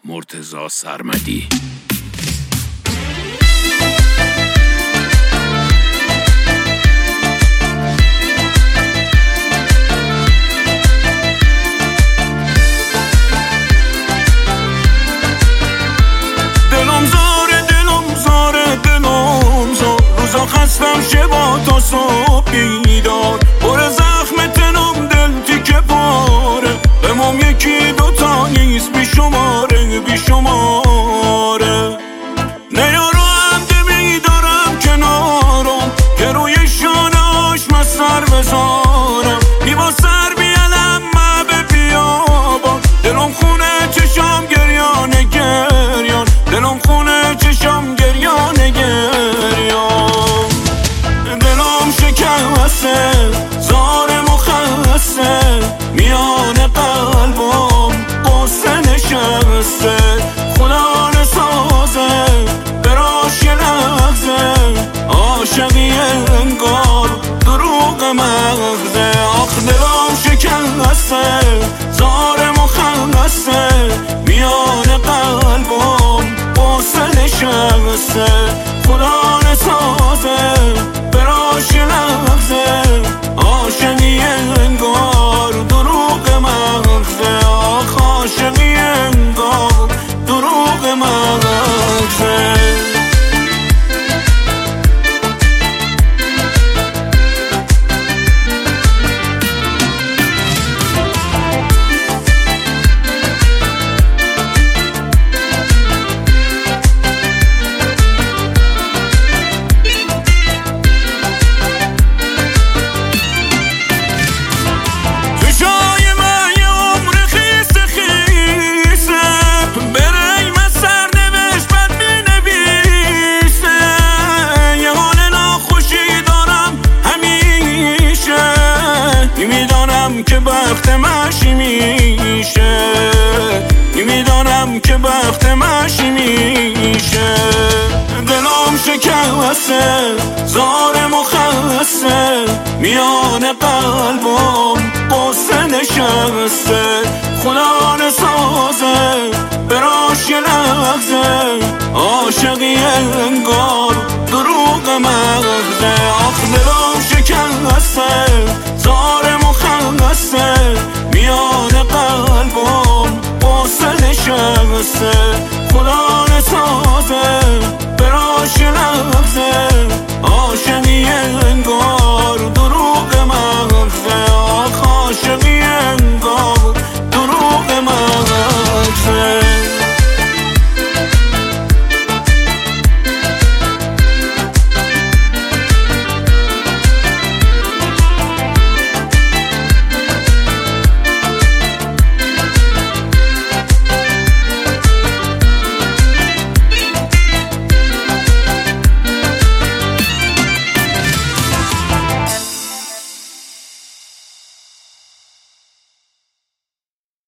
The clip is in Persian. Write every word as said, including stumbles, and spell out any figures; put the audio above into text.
مرتضی سرمدی. دلم زاره دلم زاره دلم زار، روزا خستم شبا تا صبح بیدار، پر زخم تنم دل تیکه پاره، امام یکی دوتا نیست بی شماره بی شماره. نیارم دمی دارم کنارم که روی شانهاش من سر بزارم، بی با سر بیالم من به بیابان، دلم خونه چشم گریان گریان، دلم خونه چشم گریان گریان. دلم شکسته زار مخسته، میان قلبم قصه نشسته، خدا نسازه براش یه لحظه، عاشقی انگار دروغ مغزه. آخ دلم شکسته زار مخسته، میان قلبم قصه نشسته، خدا نسازه براش یه لحظه، عاشقی انگار دروغ مغزه. آخ عاشقی انگار دروغ مغزه. که بخت مشی میشه، میدانم که بخت مشی میشه. دلم شکسته زار مخسته، میان قلبم قصه نشسته، خدا نسازه براش یه لحظه، عاشقی انگار دروغ مغزه. آخ دلم شکسته زار مخسته، میان قلبم